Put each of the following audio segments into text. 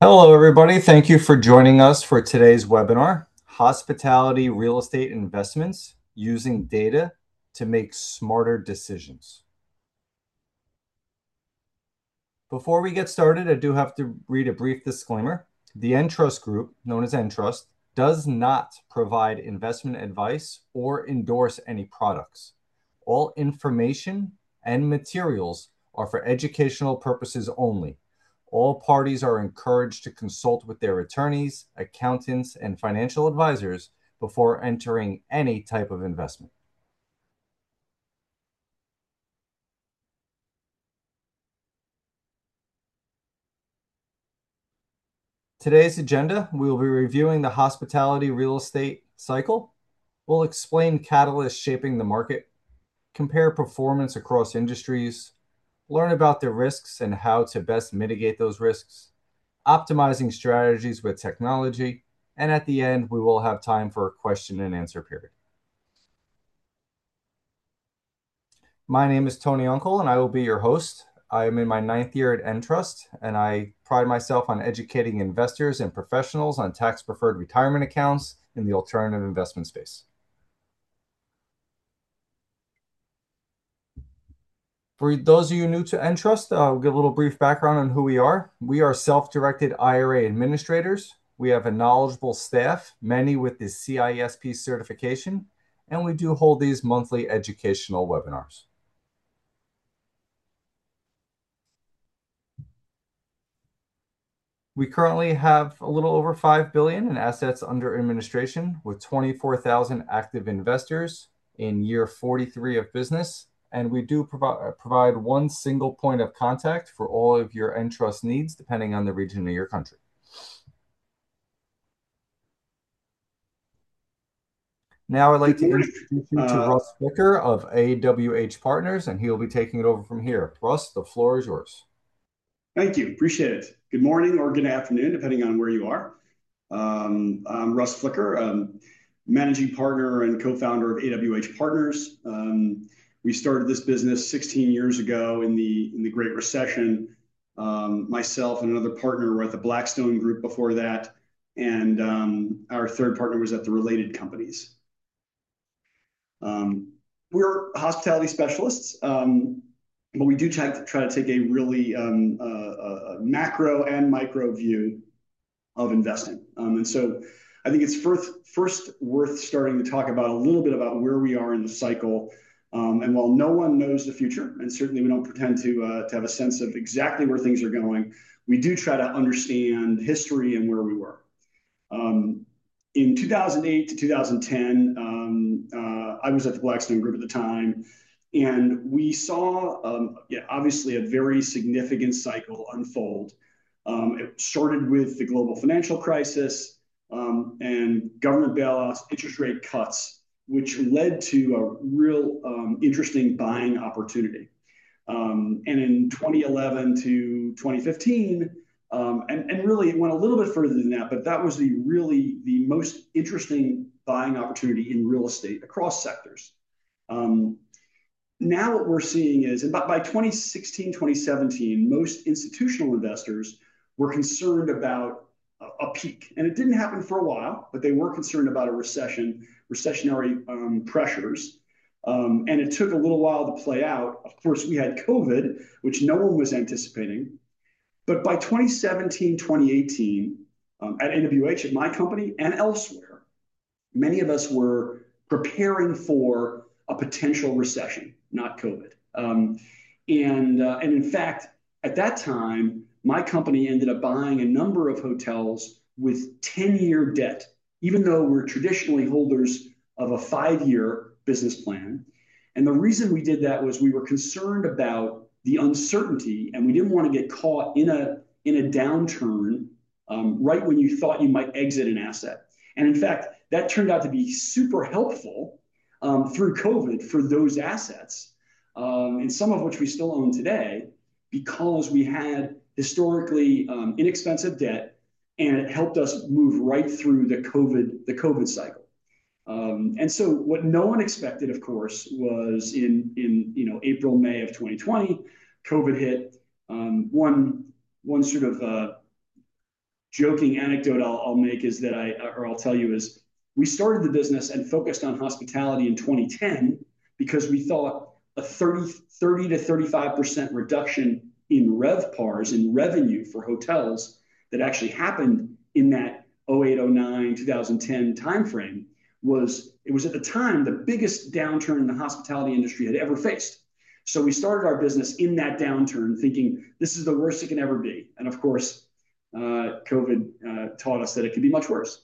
Hello, everybody. Thank you for joining us for today's webinar, Hospitality Real Estate Investments Using Data to Make Smarter Decisions. Before we get started, I do have to read a brief disclaimer. The Entrust Group, known as Entrust, does not provide investment advice or endorse any products. All information and materials are for educational purposes only. All parties are encouraged to consult with their attorneys, accountants, and financial advisors before entering any type of investment. Today's agenda, we will be reviewing the hospitality real estate cycle. We'll explain catalysts shaping the market, compare performance across industries, learn about the risks and how to best mitigate those risks, optimizing strategies with technology, and at the end, we will have time for a question and answer period. My name is Tony Uncle, and I will be your host. I am in my 9th year at Entrust, and I pride myself on educating investors and professionals on tax-preferred retirement accounts in the alternative investment space. For those of you new to Entrust, I'll give a little brief background on who we are. We are self-directed IRA administrators. We have a knowledgeable staff, many with the CISP certification, and we do hold these monthly educational webinars. We currently have a little over $5 billion in assets under administration with 24,000 active investors in year 43 of business. And we do provide one single point of contact for all of your Entrust needs, depending on the region of your country. Now I'd like to introduce you to Russ Flicker of AWH Partners, and he'll be taking it over from here. Russ, the floor is yours. Thank you. Appreciate it. Good morning or good afternoon, depending on where you are. I'm Russ Flicker, managing partner and co-founder of AWH Partners. We started this business 16 years ago in the Great Recession. Myself and another partner were at the Blackstone Group before that, and our third partner was at the Related Companies. We're hospitality specialists. But we do try to take a really macro and micro view of investing. And so I think it's first worth starting to talk about a little bit about where we are in the cycle. And while no one knows the future, and certainly we don't pretend to have a sense of exactly where things are going, we do try to understand history and where we were. In 2008 to 2010, I was at the Blackstone Group at the time. And we saw, obviously, a very significant cycle unfold. It started with the global financial crisis and government bailouts, interest rate cuts, which led to a real interesting buying opportunity. And in 2011 to 2015, and really it went a little bit further than that, but that was the most interesting buying opportunity in real estate across sectors. Now what we're seeing is, and by 2016, 2017, most institutional investors were concerned about a peak. And it didn't happen for a while, but they were concerned about a recessionary pressures. And it took a little while to play out. Of course, we had COVID, which no one was anticipating. But by 2017, 2018, at NWH, at my company, and elsewhere, many of us were preparing for a potential recession, not COVID. And in fact, at that time, my company ended up buying a number of hotels with 10-year debt, even though we're traditionally holders of a 5-year business plan. And the reason we did that was we were concerned about the uncertainty, and we didn't want to get caught in a downturn right when you thought you might exit an asset. And in fact, that turned out to be super helpful through COVID for those assets, and some of which we still own today, because we had historically inexpensive debt, and it helped us move right through the COVID cycle. And so what no one expected, of course, was in April, May of 2020, COVID hit. One sort of joking anecdote I'll make is that I'll tell you is we started the business and focused on hospitality in 2010 because we thought a 30 to 35% reduction in RevPARs, in revenue for hotels that actually happened in that 08, 09, 2010 timeframe it was at the time the biggest downturn the hospitality industry had ever faced. So we started our business in that downturn thinking this is the worst it can ever be. And of course, COVID taught us that it could be much worse.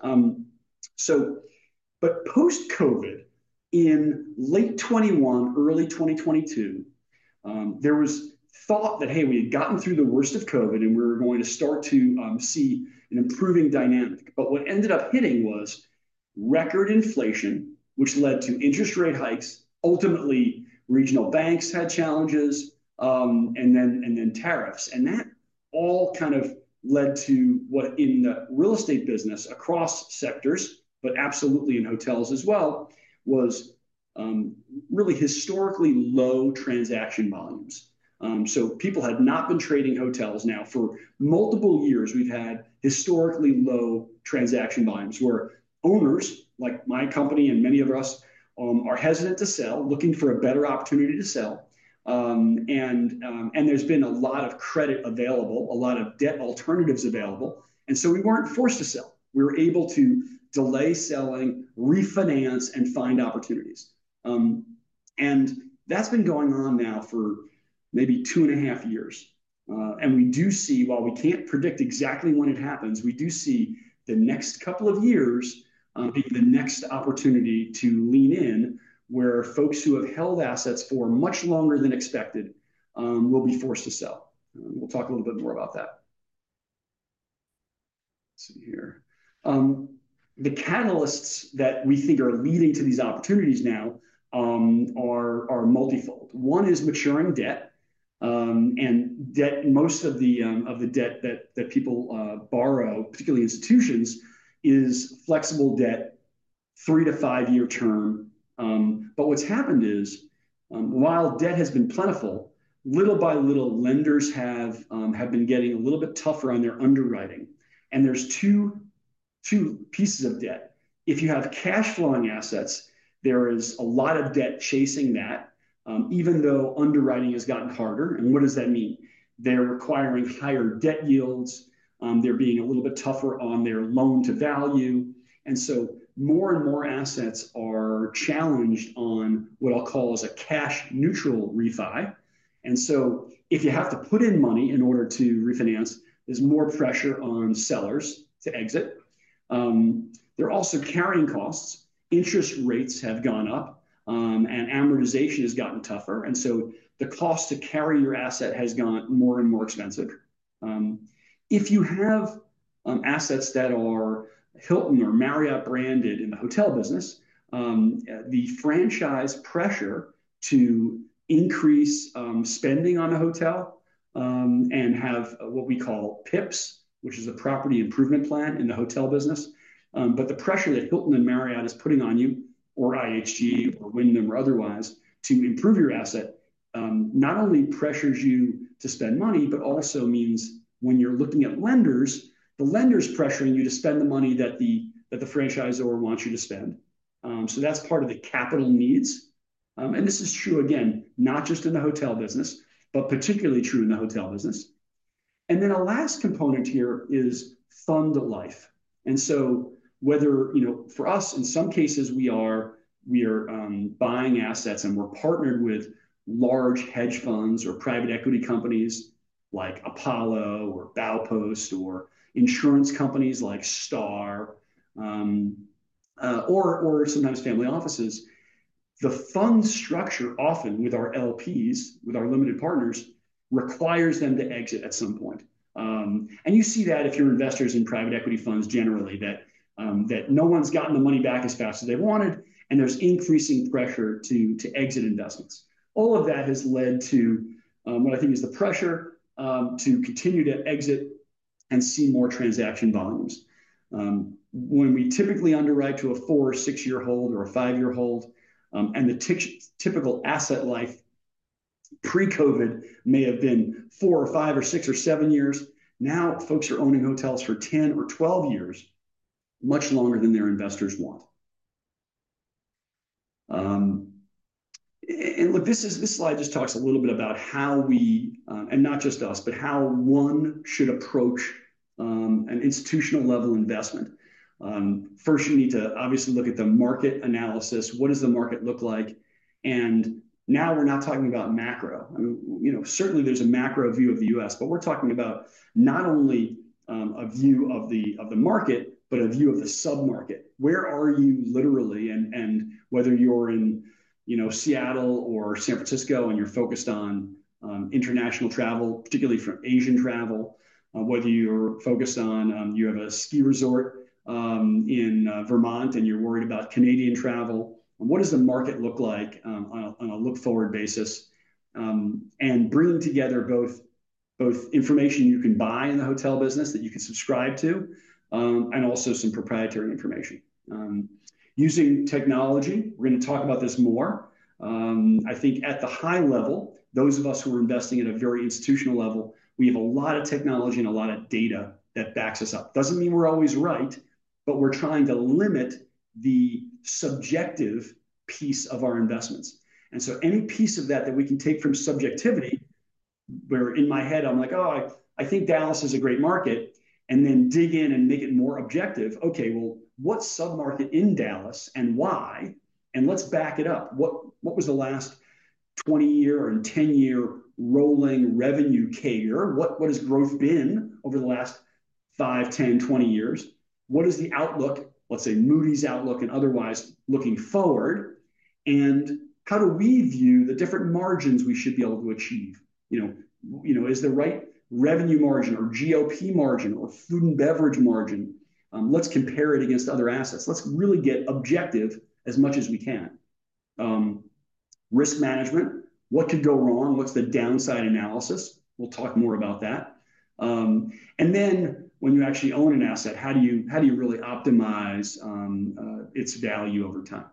But post-COVID, in late 21, early 2022, there was thought that, hey, we had gotten through the worst of COVID and we were going to start to see an improving dynamic. But what ended up hitting was record inflation, which led to interest rate hikes. Ultimately, regional banks had challenges, and then tariffs. And that all kind of led to what in the real estate business across sectors, but absolutely in hotels as well, was really historically low transaction volumes. So people had not been trading hotels now for multiple years. We've had historically low transaction volumes where owners, like my company and many of us, are hesitant to sell, looking for a better opportunity to sell. And there's been a lot of credit available, a lot of debt alternatives available. And so we weren't forced to sell. We were able to delay selling, refinance, and find opportunities. And that's been going on now for maybe 2.5 years. And we do see, while we can't predict exactly when it happens, we do see the next couple of years being the next opportunity to lean in, where folks who have held assets for much longer than expected will be forced to sell. We'll talk a little bit more about that. Let's see here. The catalysts that we think are leading to these opportunities now are multifold. One is maturing debt, and debt. Most of the debt that people borrow, particularly institutions, is flexible debt, 3 to 5 year term. But what's happened is, while debt has been plentiful, little by little, lenders have been getting a little bit tougher on their underwriting. And there's two pieces of debt. If you have cash flowing assets, there is a lot of debt chasing that, even though underwriting has gotten harder. And what does that mean? They're requiring higher debt yields. They're being a little bit tougher on their loan to value. And so more and more assets are challenged on what I'll call as a cash neutral refi. And so if you have to put in money in order to refinance, there's more pressure on sellers to exit. There are also carrying costs. Interest rates have gone up, and amortization has gotten tougher. And so the cost to carry your asset has gone more and more expensive. If you have assets that are Hilton or Marriott branded in the hotel business, the franchise pressure to increase spending on the hotel and have what we call PIPs, which is a property improvement plan in the hotel business. But the pressure that Hilton and Marriott is putting on you, or IHG or Wyndham or otherwise, to improve your asset, not only pressures you to spend money, but also means when you're looking at lenders, the lender's pressuring you to spend the money that the franchisor wants you to spend. So that's part of the capital needs. And this is true, again, not just in the hotel business, but particularly true in the hotel business. And then a last component here is fund life. And so whether, for us, in some cases, we are buying assets and we're partnered with large hedge funds or private equity companies like Apollo or Baupost, or insurance companies like Star, or sometimes family offices. The fund structure often with our LPs, with our limited partners, requires them to exit at some point. And you see that if you're investors in private equity funds generally, that no one's gotten the money back as fast as they wanted, and there's increasing pressure to exit investments. All of that has led to what I think is the pressure to continue to exit and see more transaction volumes. When we typically underwrite to a 4 or 6 year hold or a 5 year hold, and the typical asset life pre-COVID may have been 4 or 5 or 6 or 7 years. Now folks are owning hotels for 10 or 12 years, much longer than their investors want. And look, this slide just talks a little bit about how we, and not just us, but how one should approach an institutional level investment. First, you need to obviously look at the market analysis. What does the market look like? And now we're not talking about macro. I mean, certainly there's a macro view of the U.S., but we're talking about not only a view of the market, but a view of the submarket. Where are you literally, and whether you're in Seattle or San Francisco, and you're focused on international travel, particularly from Asian travel, whether you're focused on you have a ski resort in Vermont and you're worried about Canadian travel. What does the market look like on a look forward basis? And bringing together both information you can buy in the hotel business that you can subscribe to, and also some proprietary information. Using technology, we're going to talk about this more. I think at the high level, those of us who are investing at a very institutional level, we have a lot of technology and a lot of data that backs us up. Doesn't mean we're always right, but we're trying to limit the subjective piece of our investments. And so any piece of that we can take from subjectivity, where in my head I'm like, oh, I think Dallas is a great market, and then dig in and make it more objective. Okay, well, what submarket in Dallas and why? And let's back it up. What was the last 20-year and 10-year rolling revenue CAGR? What has growth been over the last 5, 10, 20 years? What is the outlook, let's say Moody's outlook and otherwise looking forward? And how do we view the different margins we should be able to achieve? Is the right revenue margin or GOP margin or food and beverage margin? Let's compare it against other assets. Let's really get objective as much as we can. Risk management, what could go wrong? What's the downside analysis? We'll talk more about that. And then when you actually own an asset, how do you really optimize its value over time?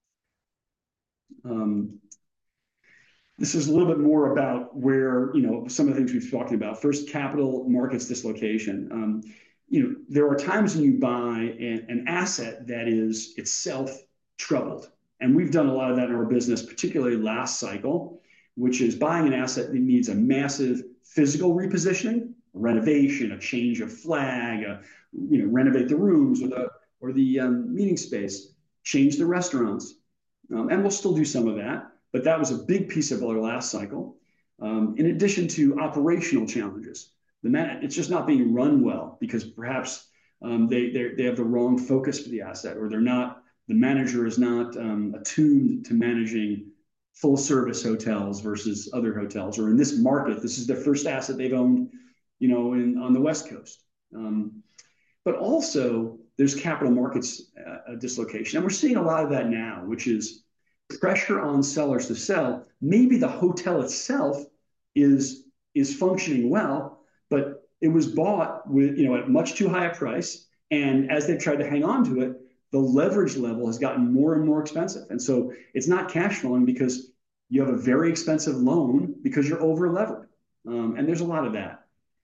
This is a little bit more about where, some of the things we've talked about. First, capital markets dislocation. There are times when you buy an asset that is itself troubled. And we've done a lot of that in our business, particularly last cycle, which is buying an asset that needs a massive physical repositioning, a renovation, a change of flag, renovate the rooms or the meeting space, change the restaurants. And we'll still do some of that. But that was a big piece of our last cycle. In addition to operational challenges, it's just not being run well because perhaps they have the wrong focus for the asset, or the manager is not attuned to managing full service hotels versus other hotels, or in this market, this is the first asset they've owned, on the West Coast. But also there's capital markets dislocation. And we're seeing a lot of that now, which is pressure on sellers to sell. Maybe the hotel itself is functioning well, but it was bought with, at much too high a price. And as they've tried to hang on to it, the leverage level has gotten more and more expensive. And so it's not cash flowing because you have a very expensive loan because you're over levered. And there's a lot of that.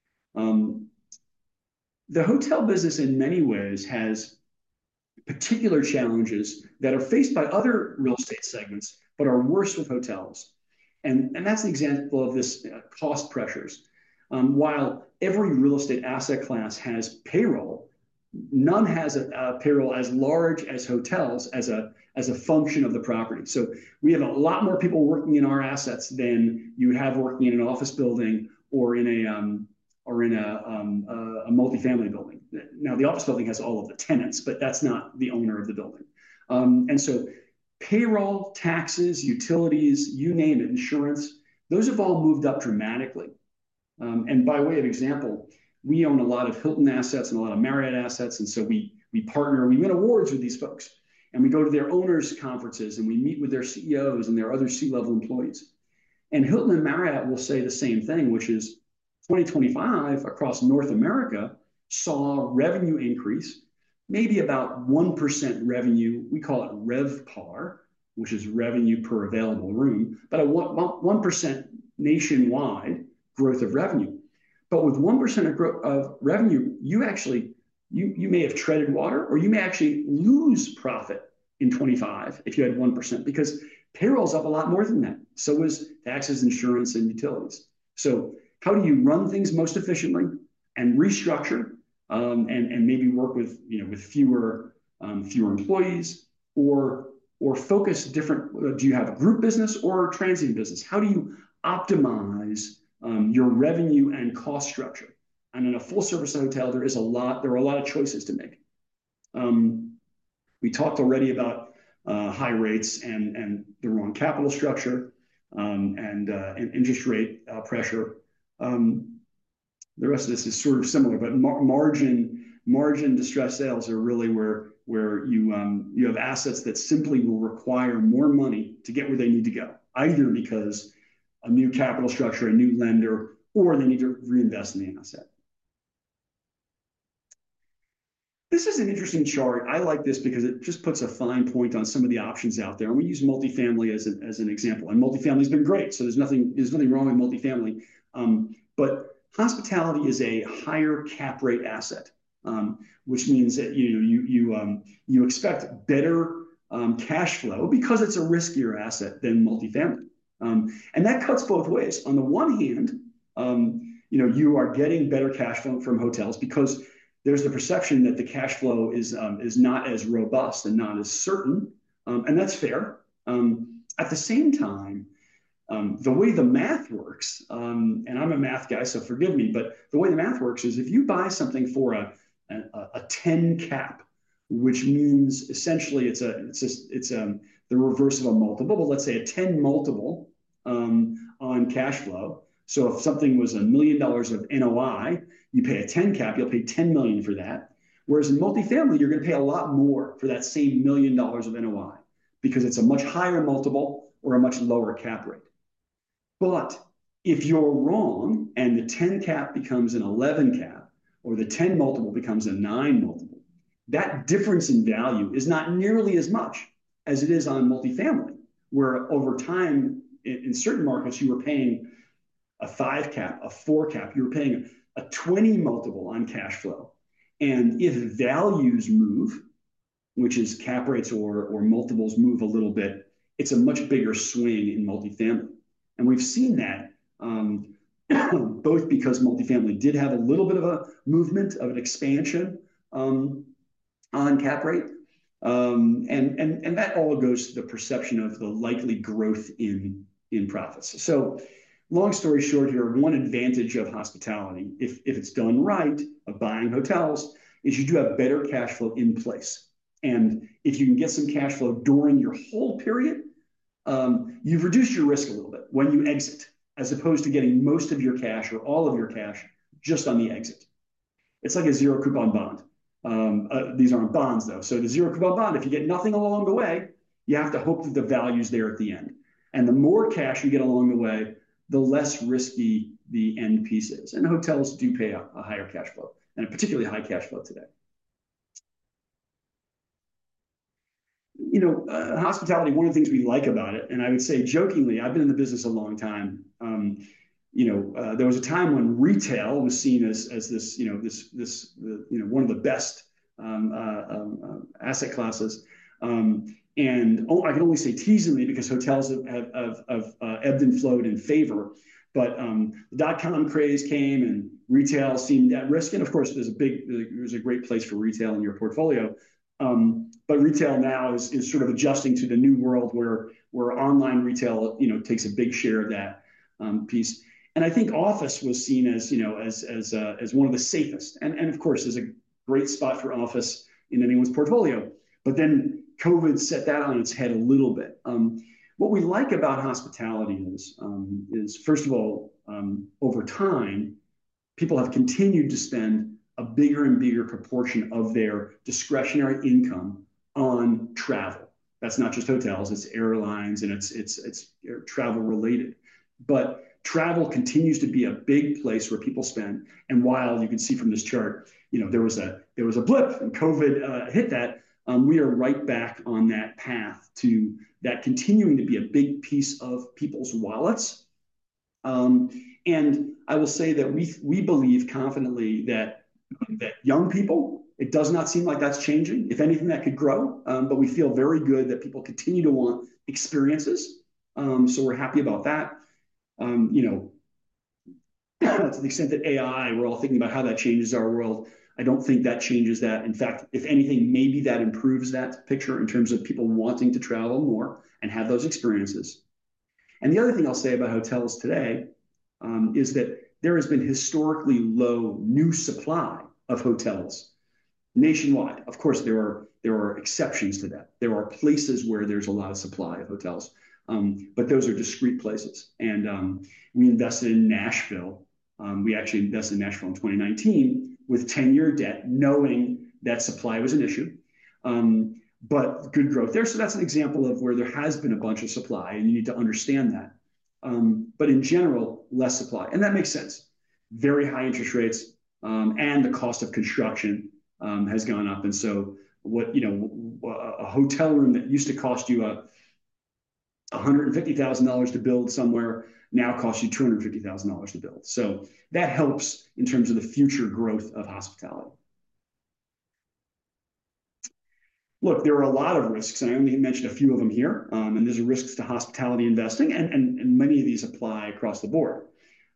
The hotel business in many ways has particular challenges that are faced by other real estate segments, but are worse with hotels. And that's an example of this cost pressures. While every real estate asset class has payroll, none has a payroll as large as hotels as a function of the property. So we have a lot more people working in our assets than you have working in an office building or in a multifamily building. Now, the office building has all of the tenants, but that's not the owner of the building. And so payroll, taxes, utilities, you name it, insurance, those have all moved up dramatically. And by way of example, we own a lot of Hilton assets and a lot of Marriott assets. And so we partner, we win awards with these folks. And we go to their owners' conferences and we meet with their CEOs and their other C-level employees. And Hilton and Marriott will say the same thing, which is 2025 across North America saw revenue increase, maybe about 1% revenue. We call it RevPAR, which is revenue per available room, but a 1% nationwide growth of revenue. But with 1% of revenue, you may have treaded water, or you may actually lose profit in 25 if you had 1%, because payroll's up a lot more than that. So is taxes, insurance, and utilities. So how do you run things most efficiently and restructure, and maybe work with fewer employees, or focus different? Do you have a group business or a transient business? How do you optimize your revenue and cost structure? And in a full service hotel, there are a lot of choices to make. We talked already about high rates and the wrong capital structure, and interest rate pressure. The rest of this is sort of similar, but margin distressed sales are really where you have assets that simply will require more money to get where they need to go, either because a new capital structure, a new lender, or they need to reinvest in the asset. This is an interesting chart. I like this because it just puts a fine point on some of the options out there. And we use multifamily as an example. And multifamily has been great. So there's nothing wrong with multifamily. But hospitality is a higher cap rate asset, which means that you expect better cash flow because it's a riskier asset than multifamily. And that cuts both ways. On the one hand, you are getting better cash flow from hotels because there's the perception that the cash flow is not as robust and not as certain, and that's fair. At the same time, the way the math works, and I'm a math guy, so forgive me, but the way the math works is if you buy something for a 10 cap, which means essentially it's the reverse of a multiple, but let's say a 10 multiple on cash flow. So if something was $1 million of NOI, you pay a 10 cap, you'll pay 10 million for that. Whereas in multifamily, you're going to pay a lot more for that same $1 million of NOI because it's a much higher multiple or a much lower cap rate. But if you're wrong and the 10 cap becomes an 11 cap, or the 10 multiple becomes a 9 multiple, that difference in value is not nearly as much as it is on multifamily, where over time, in certain markets, you were paying a 5 cap, a 4 cap, you were paying a 20 multiple on cash flow. And if values move, which is cap rates or multiples move a little bit, it's a much bigger swing in multifamily. And we've seen that both because multifamily did have a little bit of a movement of an expansion on cap rate. And that all goes to the perception of the likely growth in profits. So long story short here, one advantage of hospitality, if it's done right, of buying hotels, is you do have better cash flow in place. And if you can get some cash flow during your whole period, you've reduced your risk a little bit when you exit, as opposed to getting most of your cash or all of your cash just on the exit. It's like a zero coupon bond. These aren't bonds, though. So the zero coupon bond, if you get nothing along the way, you have to hope that the value's there at the end. And the more cash you get along the way, the less risky the end piece is. And hotels do pay a higher cash flow, and a particularly high cash flow today. Hospitality, one of the things we like about it, and I would say jokingly, I've been in the business a long time. There was a time when retail was seen as this one of the best asset classes. And I can only say teasingly because hotels have ebbed and flowed in favor. But the .com craze came and retail seemed at risk. And of course, there's a great place for retail in your portfolio. But retail now is sort of adjusting to the new world where online retail takes a big share of that piece. And I think office was seen as one of the safest. And of course, there's a great spot for office in anyone's portfolio. But then COVID set that on its head a little bit. What we like about hospitality is first of all, over time, people have continued to spend a bigger and bigger proportion of their discretionary income on travel. That's not just hotels; it's airlines and it's travel related. But travel continues to be a big place where people spend. And while you can see from this chart, there was a blip and COVID hit that. We are right back on that path to that continuing to be a big piece of people's wallets. And I will say that we believe confidently that young people, it does not seem like that's changing. If anything, that could grow. But we feel very good that people continue to want experiences. So we're happy about that. You know, to the extent that AI, we're all thinking about how that changes our world. I don't think that changes that. In fact, if anything, maybe that improves that picture in terms of people wanting to travel more and have those experiences. And the other thing I'll say about hotels today is that there has been historically low new supply of hotels nationwide. Of course, there are exceptions to that. There are places where there's a lot of supply of hotels, but those are discrete places. And we invested in Nashville. We actually invested in Nashville in 2019 with 10-year debt, knowing that supply was an issue. But good growth there. So that's an example of where there has been a bunch of supply, and you need to understand that. But in general, less supply. And that makes sense. Very high interest rates, and the cost of construction has gone up. And so a hotel room that used to cost you $150,000 to build somewhere now costs you $250,000 to build. So that helps in terms of the future growth of hospitality. Look, there are a lot of risks, and I only mentioned a few of them here. And there's risks to hospitality investing, and many of these apply across the board.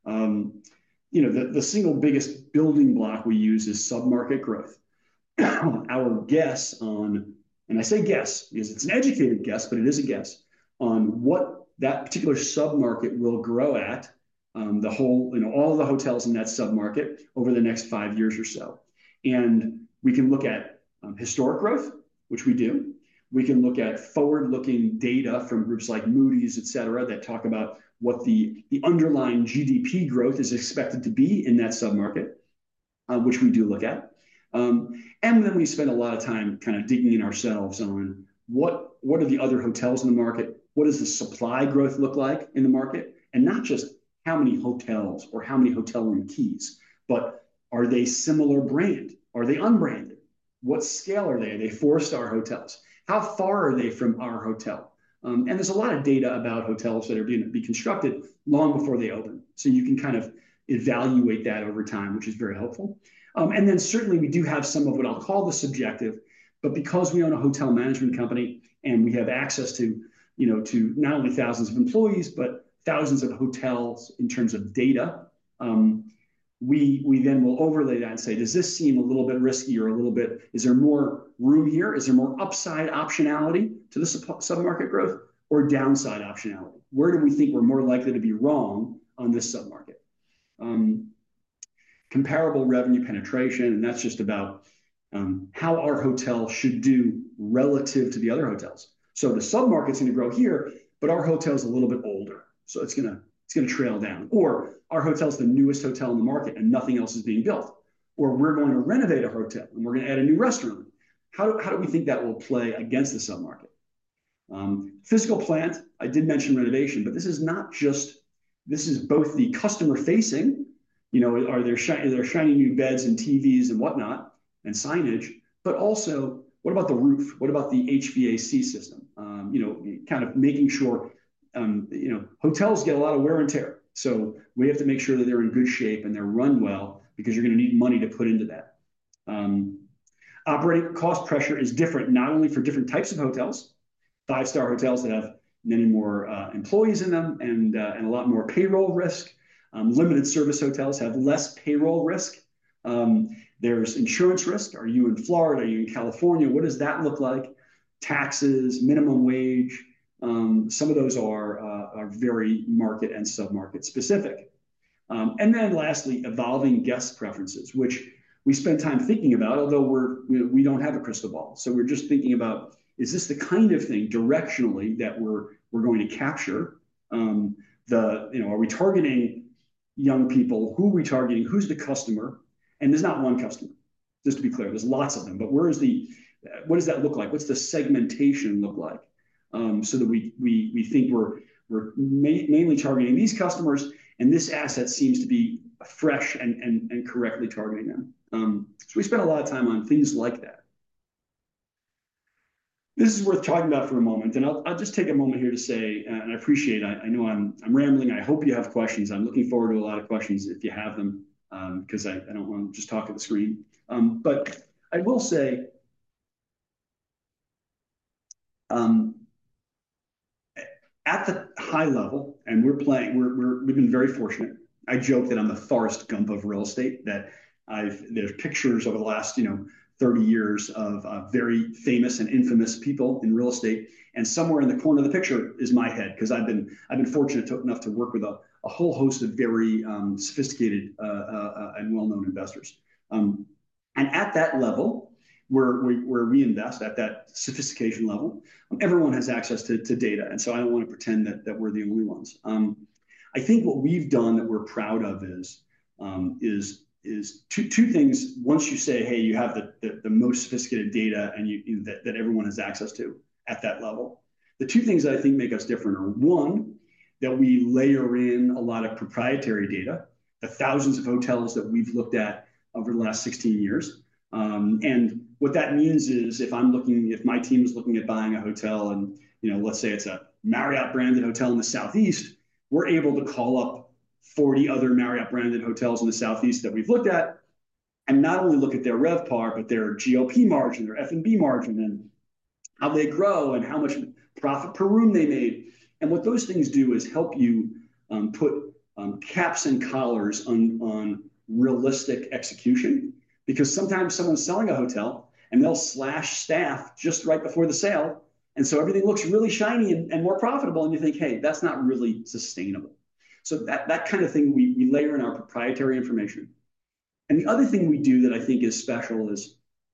The single biggest building block we use is submarket growth. Our guess on, and I say guess because it's an educated guess, but it is a guess on what that particular submarket will grow at, all of the hotels in that submarket over the next 5 years or so. And we can look at historic growth, which we do. We can look at forward-looking data from groups like Moody's, et cetera, that talk about what the underlying GDP growth is expected to be in that submarket, which we do look at. And then we spend a lot of time kind of digging in ourselves on what are the other hotels in the market? What does the supply growth look like in the market? And not just how many hotels or how many hotel room keys, but are they similar brand? Are they unbranded? What scale are they? Are they four-star hotels? How far are they from our hotel? And there's a lot of data about hotels that are going to be constructed long before they open. So you can kind of evaluate that over time, which is very helpful. And then certainly we do have some of what I'll call the subjective, but because we own a hotel management company and we have access to not only thousands of employees, but thousands of hotels in terms of data, we then will overlay that and say, does this seem a little bit risky or a little bit, is there more room here? Is there more upside optionality to the submarket growth or downside optionality? Where do we think we're more likely to be wrong on this submarket? Comparable revenue penetration, and that's just about how our hotel should do relative to the other hotels. So the submarket's going to grow here, but our hotel's a little bit older, so it's going to trail down. Or our hotel's the newest hotel in the market and nothing else is being built. Or we're going to renovate a hotel and we're going to add a new restaurant. How do we think that will play against the submarket? Physical plant, I did mention renovation, but this is both the customer facing, are there shiny new beds and TVs and whatnot and signage, but also what about the roof? What about the HVAC system? Kind of making sure, hotels get a lot of wear and tear. So we have to make sure that they're in good shape and they're run well because you're going to need money to put into that. Operating cost pressure is different, not only for different types of hotels, five-star hotels that have many more employees in them and a lot more payroll risk. Limited service hotels have less payroll risk. There's insurance risk. Are you in Florida? Are you in California? What does that look like? Taxes, minimum wage. Some of those are very market and submarket specific. And then lastly, evolving guest preferences, which we spend time thinking about, although we don't have a crystal ball. So we're just thinking about, is this the kind of thing directionally that we're going to capture? Are we targeting young people? Who are we targeting? Who's the customer? And there's not one customer, just to be clear. There's lots of them. But what does that look like? What's the segmentation look like? So that we think we're mainly targeting these customers, and this asset seems to be fresh and correctly targeting them. So we spend a lot of time on things like that. This is worth talking about for a moment, and I'll just take a moment here to say, and I appreciate. I know I'm rambling. I hope you have questions. I'm looking forward to a lot of questions if you have them, because I don't want to just talk at the screen. But I will say, um, at the high level, and we've been very fortunate. I joke that I'm the Forrest Gump of real estate. That there's pictures over the last 30 years of very famous and infamous people in real estate, and somewhere in the corner of the picture is my head, because I've been fortunate enough to work with a whole host of very sophisticated and well-known investors. And at that level, where we invest at that sophistication level, everyone has access to data. And so I don't want to pretend that we're the only ones. I think what we've done that we're proud of is two things. Once you say, hey, you have the most sophisticated data and that everyone has access to at that level, the two things that I think make us different are, one, that we layer in a lot of proprietary data, the thousands of hotels that we've looked at over the last 16 years. And what that means is if my team is looking at buying a hotel and, let's say it's a Marriott branded hotel in the Southeast, we're able to call up 40 other Marriott branded hotels in the Southeast that we've looked at and not only look at their RevPAR, but their GOP margin, their F&B margin, and how they grow and how much profit per room they made. And what those things do is help you put caps and collars on realistic execution. Because sometimes someone's selling a hotel and they'll slash staff just right before the sale. And so everything looks really shiny and more profitable. And you think, hey, that's not really sustainable. So that kind of thing we layer in our proprietary information. And the other thing we do that I think is special is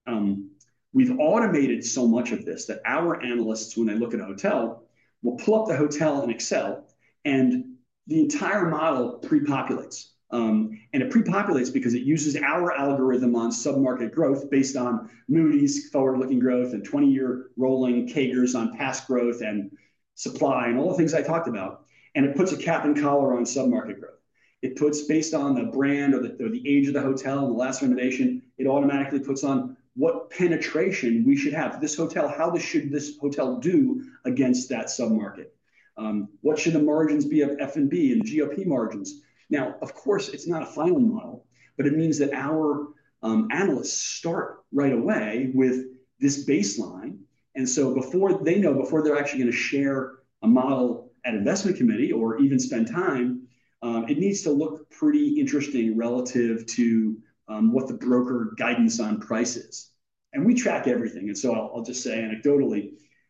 we've automated so much of this that our analysts, when they look at a hotel, will pull up the hotel in Excel and the entire model pre-populates. And it pre-populates because it uses our algorithm on submarket growth based on Moody's forward-looking growth and 20-year rolling CAGRs on past growth and supply and all the things I talked about. And it puts a cap and collar on submarket growth. It puts, based on the brand or the age of the hotel and the last renovation, it automatically puts on what penetration we should have. This hotel, should this hotel do against that submarket? What should the margins be of F&B and GOP margins? Now, of course, it's not a final model, but it means that our analysts start right away with this baseline. And so before they're actually going to share a model at investment committee or even spend time, it needs to look pretty interesting relative to what the broker guidance on price is. And we track everything. And so I'll just say anecdotally,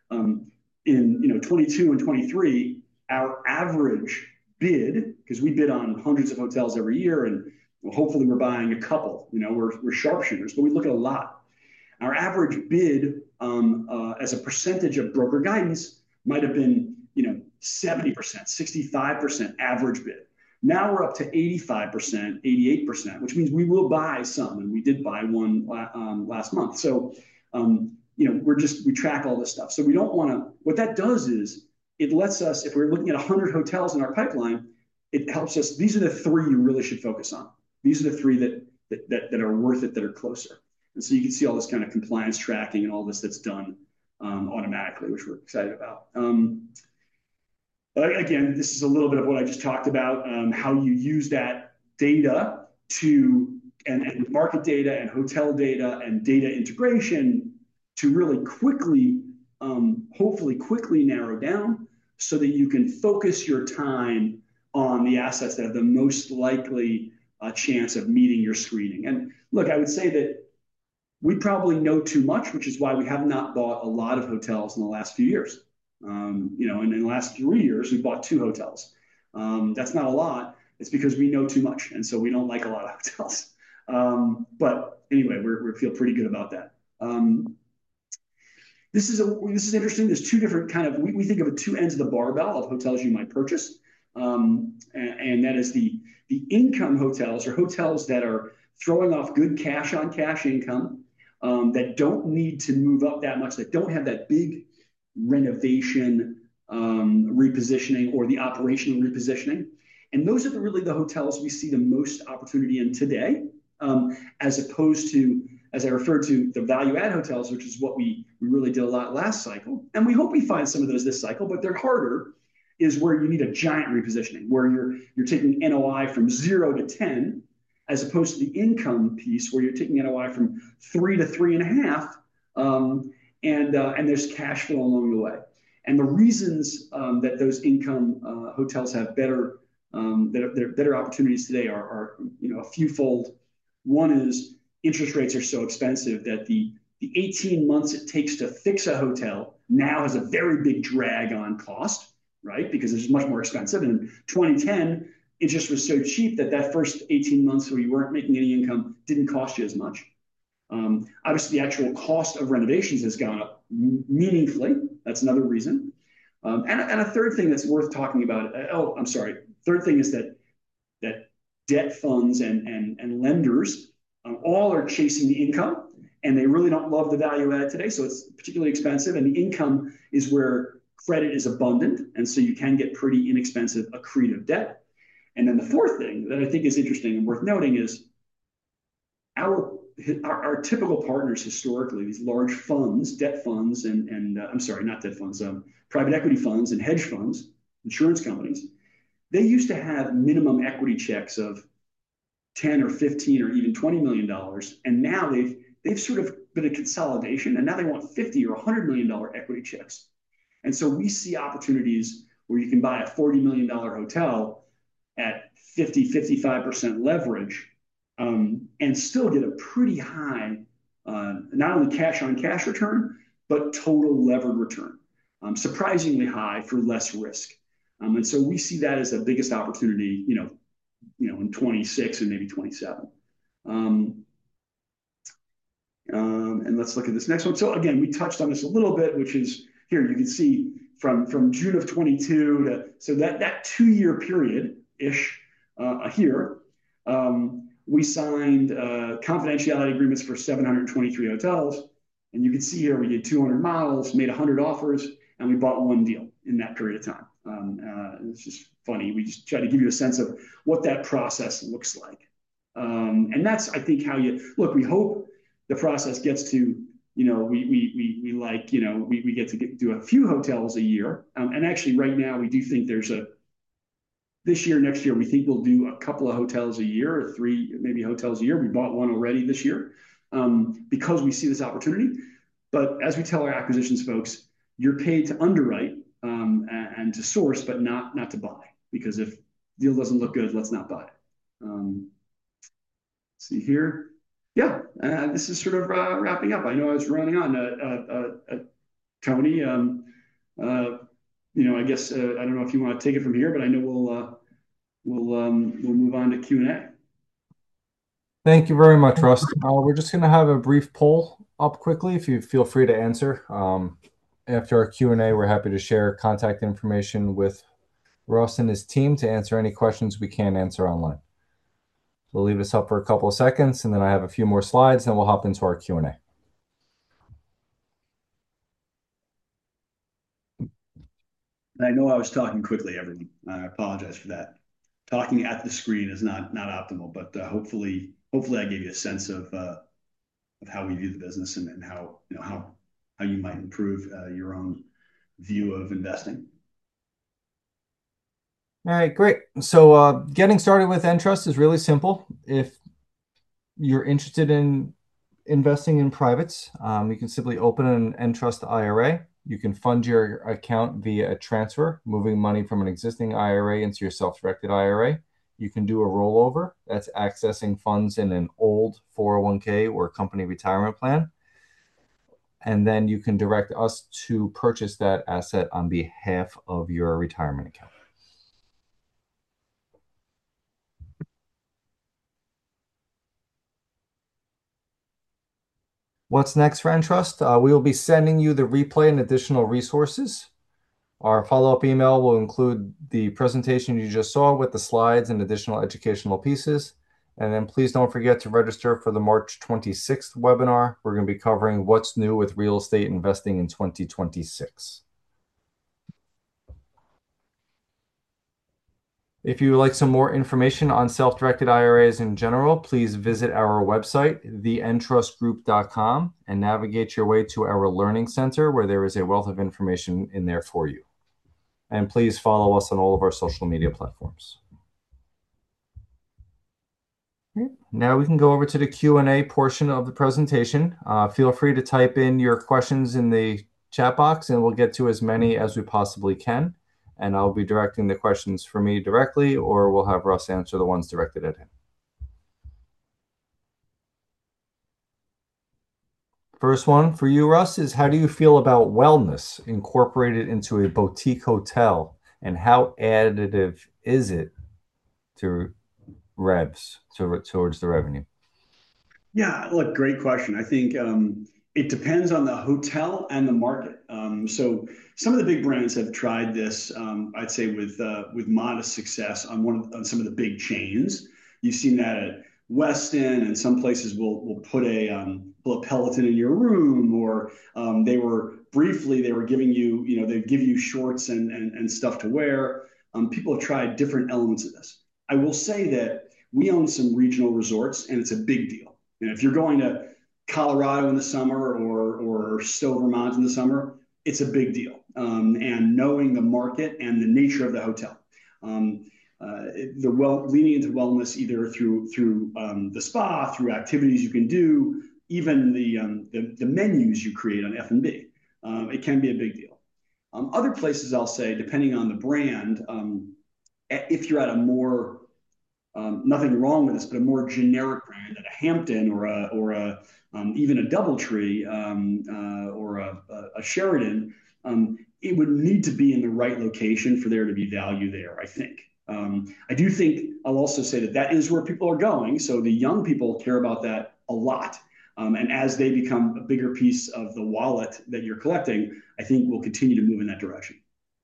in 22 and 23, our average bid, because we bid on hundreds of hotels every year, and hopefully we're buying a couple. We're sharpshooters, but we look at a lot. Our average bid as a percentage of broker guidance might have been 70%, 65% average bid. Now we're up to 85%, 88%, which means we will buy some, and we did buy one last month. So we track all this stuff. So we don't want to. What that does is it lets us, if we're looking at 100 hotels in our pipeline, it helps us. These are the three you really should focus on. These are the three that are worth it, that are closer. And so you can see all this kind of compliance tracking and all this that's done automatically, which we're excited about. But again, this is a little bit of what I just talked about, how you use that data and market data and hotel data and data integration to really quickly, hopefully quickly narrow down so that you can focus your time on the assets that have the most likely chance of meeting your screening. And look, I would say that we probably know too much, which is why we have not bought a lot of hotels in the last few years. And in the last 3 years, we bought 2 hotels. That's not a lot. It's because we know too much, and so we don't like a lot of hotels. But anyway, we feel pretty good about that. This is interesting. There's two different we think of it 2 ends of the barbell of hotels you might purchase, and that is the income hotels, or hotels that are throwing off good cash on cash income, that don't need to move up that much, that don't have that big renovation repositioning or the operational repositioning. And those are really the hotels we see the most opportunity in today, as opposed to as I referred to, the value add hotels, which is what we really did a lot last cycle. And we hope we find some of those this cycle, but they're harder, is where you need a giant repositioning, where you're taking NOI from 0 to 10, as opposed to the income piece where you're taking NOI from 3 to 3.5, and there's cash flow along the way. And the reasons that those income hotels have better opportunities today are a few fold. One is interest rates are so expensive that the 18 months it takes to fix a hotel now has a very big drag on cost, right? Because it's much more expensive. And in 2010, interest was so cheap that first 18 months where you weren't making any income didn't cost you as much. Obviously, the actual cost of renovations has gone up meaningfully. That's another reason. And a third thing that's worth talking about. Third thing is that debt funds and lenders all are chasing the income, and they really don't love the value add today. So it's particularly expensive, and the income is where credit is abundant, and so you can get pretty inexpensive accretive debt. And then the fourth thing that I think is interesting and worth noting is our typical partners historically, these large funds, debt funds, and I'm sorry, not debt funds, private equity funds and hedge funds, insurance companies, they used to have minimum equity checks of 10 or 15 or even $20 million. And now they've sort of been a consolidation, and now they want 50 or $100 million equity checks. And so we see opportunities where you can buy a $40 million hotel at 50, 55% leverage, and still get a pretty high, not only cash on cash return, but total levered return. Surprisingly high for less risk. And so we see that as the biggest opportunity, in 26 and maybe 27. And let's look at this next one. So again, we touched on this a little bit, which is here, you can see from June of 22 to, so that 2-year period ish here, we signed confidentiality agreements for 723 hotels. And you can see here, we did 200 models, made 100 offers, and we bought one deal in that period of time. It's just funny. We just try to give you a sense of what that process looks like. And that's, I think, how you look. We hope the process gets to, we get to do a few hotels a year. And actually, right now, we do think this year, next year, we think we'll do a couple of hotels a year, or 3 maybe hotels a year. We bought one already this year because we see this opportunity. But as we tell our acquisitions folks, you're paid to underwrite and to source, but not to buy. Because if the deal doesn't look good, let's not buy it. See here. Yeah, this is sort of wrapping up. I know I was running on. Tony, I guess I don't know if you want to take it from here, but I know we'll move on to Q&A. Thank you very much, Russ. We're just going to have a brief poll up quickly, if you feel free to answer. After our Q&A, we're happy to share contact information with Russ and his team to answer any questions we can't answer online. We'll leave this up for a couple of seconds, and then I have a few more slides, and we'll hop into our Q&A. I know I was talking quickly, everyone. I apologize for that. Talking at the screen is not optimal, but hopefully I gave you a sense of how we view the business and how you might improve your own view of investing. All right, great. So getting started with Entrust is really simple. If you're interested in investing in privates, you can simply open an Entrust IRA. You can fund your account via a transfer, moving money from an existing IRA into your self-directed IRA. You can do a rollover. That's accessing funds in an old 401k or company retirement plan. And then you can direct us to purchase that asset on behalf of your retirement account. What's next for Entrust? We will be sending you the replay and additional resources. Our follow-up email will include the presentation you just saw with the slides and additional educational pieces. And then please don't forget to register for the March 26th webinar. We're going to be covering what's new with real estate investing in 2026. If you would like some more information on self-directed IRAs in general, please visit our website, theentrustgroup.com, and navigate your way to our learning center where there is a wealth of information in there for you. And please follow us on all of our social media platforms. Now we can go over to the Q&A portion of the presentation. Feel free to type in your questions in the chat box and we'll get to as many as we possibly can. And I'll be directing the questions for me directly, or we'll have Russ answer the ones directed at him. First one for you, Russ, is how do you feel about wellness incorporated into a boutique hotel, and how additive is it to towards the revenue? Yeah, look, great question. I think it depends on the hotel and the market. So some of the big brands have tried this, I'd say with modest success on some of the big chains. You've seen that at Westin, and some places will put a Peloton in your room, or they were giving you, they'd give you shorts and stuff to wear. People have tried different elements of this. I will say that we own some regional resorts, and it's a big deal. If you're going to Colorado in the summer or Stowe, Vermont in the summer, it's a big deal. And knowing the market and the nature of the hotel, leaning into wellness either through the spa, through activities you can do, even the menus you create on F&B, it can be a big deal. Other places, I'll say, depending on the brand, if you're at a more nothing wrong with this, but a more generic brand at a Hampton or even a DoubleTree or a Sheraton, it would need to be in the right location for there to be value there, I think. I do think I'll also say that is where people are going. So the young people care about that a lot. And as they become a bigger piece of the wallet that you're collecting, I think we'll continue to move in that direction.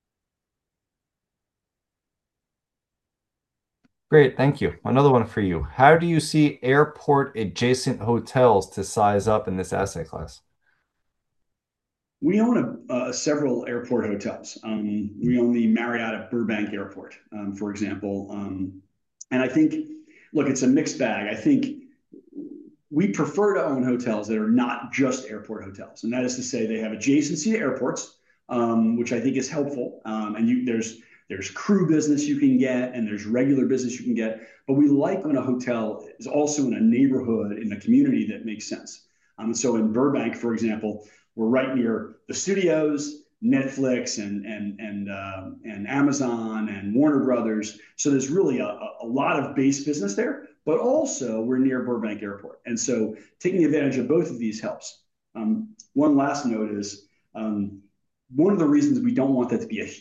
Great, thank you. Another one for you. How do you see airport adjacent hotels to size up in this asset class? We own several airport hotels. We own the Marriott at Burbank Airport, for example. And I think, look, it's a mixed bag. I think we prefer to own hotels that are not just airport hotels. And that is to say they have adjacency to airports, which I think is helpful. And there's crew business you can get, and there's regular business you can get. But we like when a hotel is also in a neighborhood in the community that makes sense. So in Burbank, for example, we're right near the studios, Netflix, and Amazon and Warner Brothers. So there's really a lot of base business there. But also we're near Burbank Airport, and so taking advantage of both of these helps. One last note is one of the reasons we don't want that to be a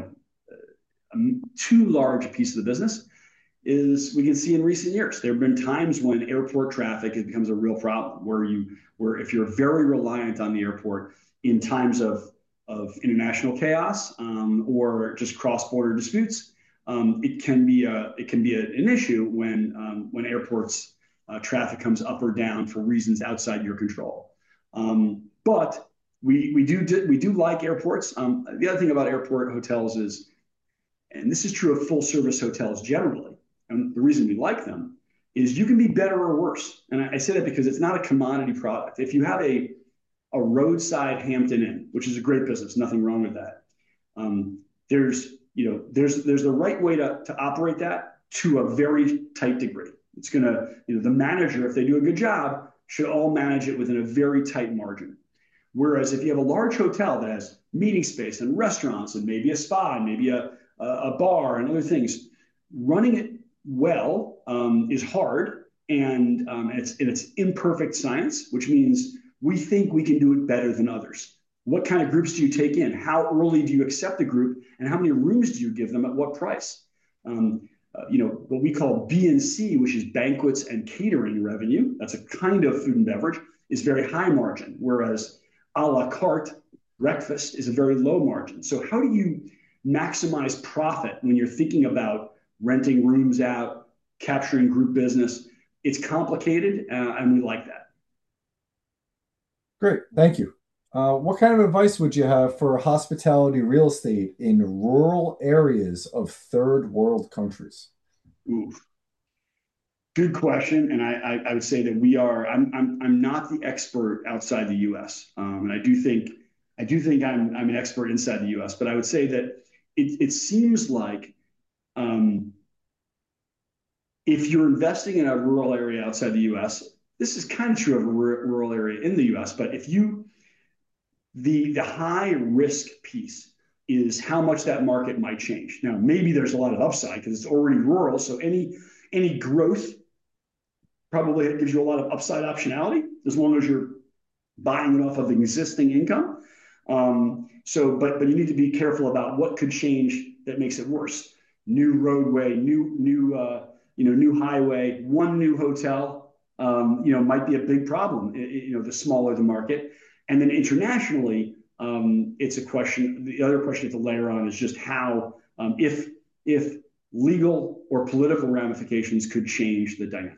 too large a piece of the business is we can see in recent years there have been times when airport traffic becomes a real problem where if you're very reliant on the airport in times of international chaos or just cross-border disputes, it can be an issue when airports traffic comes up or down for reasons outside your control. But we do like airports. The other thing about airport hotels is, and this is true of full service hotels generally, and the reason we like them is you can be better or worse. And I say that because it's not a commodity product. If you have a roadside Hampton Inn, which is a great business, nothing wrong with that. There's the right way to operate that to a very tight degree. It's gonna, the manager, if they do a good job, should all manage it within a very tight margin. Whereas if you have a large hotel that has meeting space and restaurants and maybe a spa and maybe a bar and other things, running it well is hard, and it's imperfect science, which means we think we can do it better than others. What kind of groups do you take in? How early do you accept a group, and how many rooms do you give them at what price? What we call B&C, which is banquets and catering revenue, that's a kind of food and beverage, is very high margin, whereas a la carte breakfast is a very low margin. So how do you maximize profit when you're thinking about renting rooms out, capturing group business? It's complicated, and we like that. Great, thank you. What kind of advice would you have for hospitality real estate in rural areas of third world countries? Ooh, good question. And I would say that we are. I'm not the expert outside the U.S. And I do think I'm an expert inside the U.S. But I would say that it seems like um, if you're investing in a rural area outside the U.S., this is kind of true of a rural area in the U.S. But if you the high risk piece is how much that market might change. Now, maybe there's a lot of upside because it's already rural, so any growth probably gives you a lot of upside optionality as long as you're buying it off of existing income. But you need to be careful about what could change that makes it worse. New roadway, new highway, one new hotel, might be a big problem. The smaller the market, and then internationally, it's a question. The other question to layer on is just how, if legal or political ramifications could change the dynamic.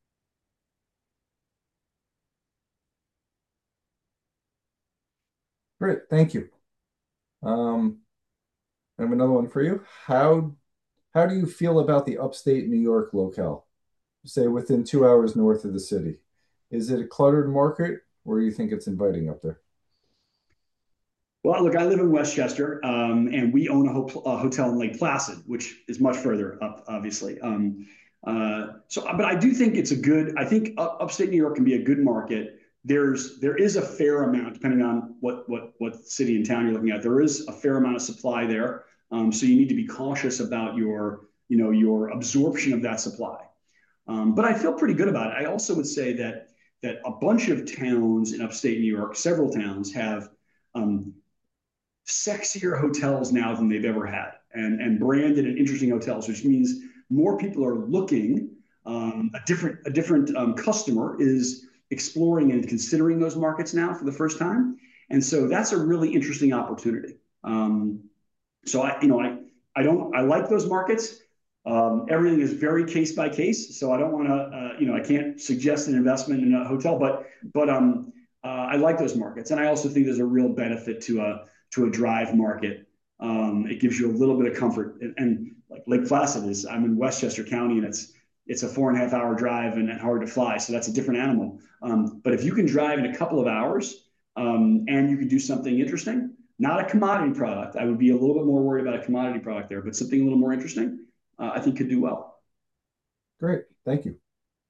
Great, thank you. Um, I have another one for you. How do you feel about the upstate New York locale? Say within 2 hours north of the city. Is it a cluttered market, or do you think it's inviting up there? Well, look, I live in Westchester, and we own a hotel in Lake Placid, which is much further up, obviously. But I do think it's a good. I think upstate New York can be a good market. There is a fair amount, depending on what city and town you're looking at. There is a fair amount of supply there, so you need to be cautious about your absorption of that supply. But I feel pretty good about it. I also would say that a bunch of towns in upstate New York, several towns have um, sexier hotels now than they've ever had, and branded and interesting hotels, which means more people are looking. A different customer is exploring and considering those markets now for the first time, and so that's a really interesting opportunity. So I like those markets. Everything is very case by case, so I don't want to, I can't suggest an investment in a hotel, but I like those markets, and I also think there's a real benefit to a drive market. It gives you a little bit of comfort, and like Lake Placid is, I'm in Westchester County, and it's a 4.5 hour drive and hard to fly, so that's a different animal. But if you can drive in a couple of hours, and you can do something interesting, not a commodity product. I would be a little bit more worried about a commodity product there, but something a little more interesting, I think could do well. Great, thank you.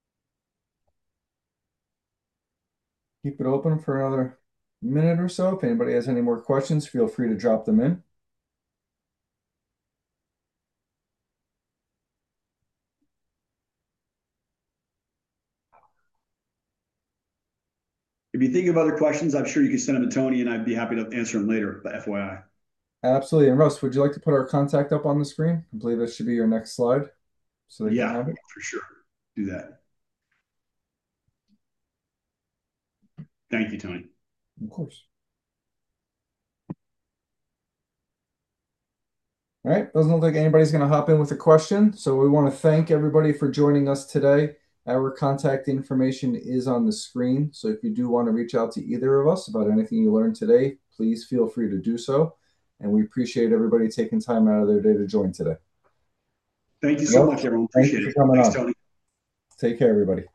Keep it open for another minute or so. If anybody has any more questions, feel free to drop them in. If you think of other questions, I'm sure you can send them to Tony, and I'd be happy to answer them later. But FYI, Absolutely. And Russ, would you like to put our contact up on the screen? I believe that should be your next slide so they can yeah, have it. for sure, do that. Thank you, Tony. Of course. All right. Doesn't look like anybody's going to hop in with a question. So we want to thank everybody for joining us today. Our contact information is on the screen. So if you do want to reach out to either of us about anything you learned today, please feel free to do so. And we appreciate everybody taking time out of their day to join today. Thank you so Well, much, everyone. thank you Appreciate for it. coming Thanks, on. Tony. Take care, everybody.